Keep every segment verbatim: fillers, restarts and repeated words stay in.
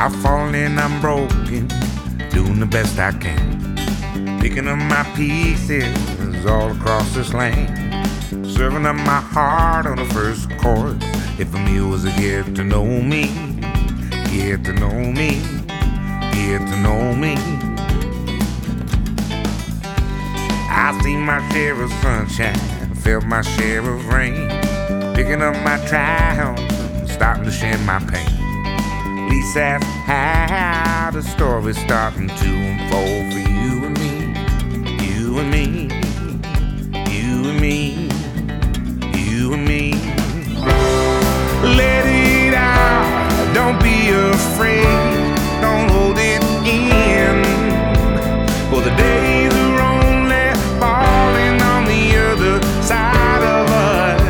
I've fallen and I'm broken, doing the best I can, picking up my pieces all across this land, serving up my heart on the first course. If a meal was a get to know me, get to know me, get to know me. I seen my share of sunshine, felt my share of rain, picking up my triumphs, starting to share my pain. At least that's how the story's starting to unfold for you and me, you and me, you and me, you and me. Let it out, don't be afraid, don't hold it in, for the days are only falling on the other side of us.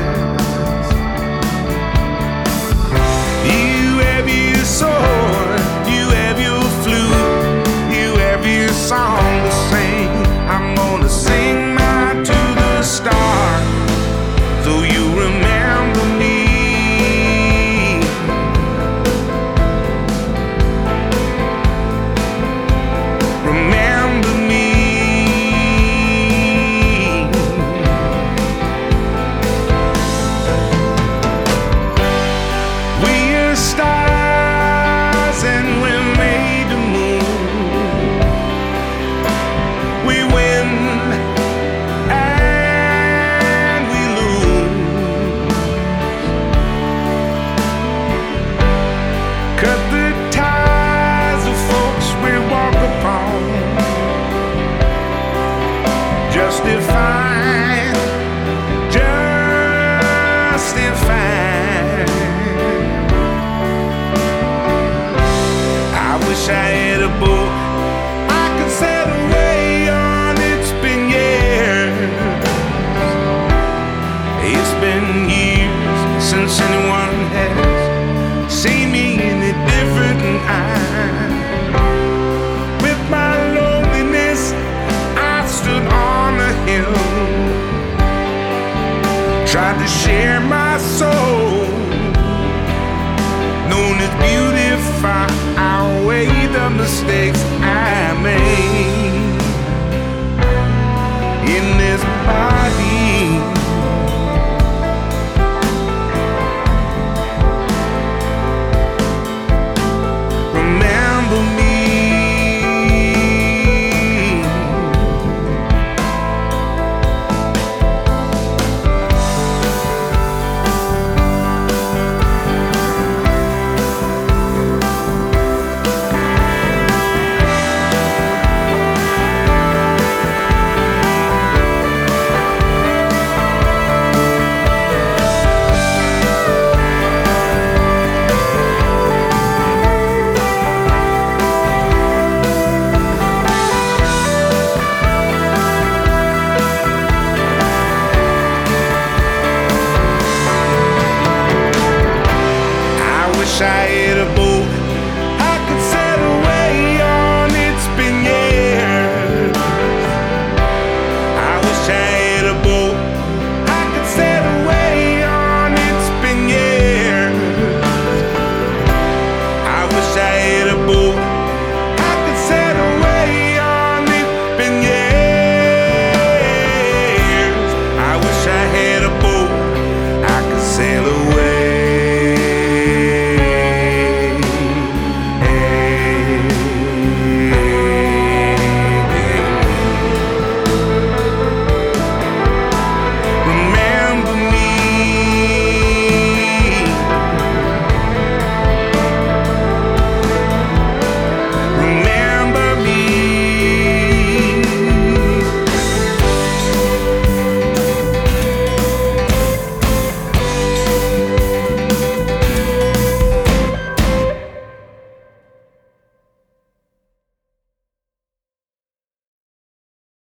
You have your sword, you have your flute, you have your song to sing. I'm gonna sing mine to the stars, so you remember me. Remember me. We are stars and we're made to move. We win and we lose. Cut the ties of folks we walk upon. Justify, justify. I wish I had a book I could set away on. It's been years, it's been years since anyone has seen me in a different eye. With my loneliness, I stood on a hill, tried to share my soul, known as beautify, outweigh the mistakes I made in this body. Remember me. I had a boy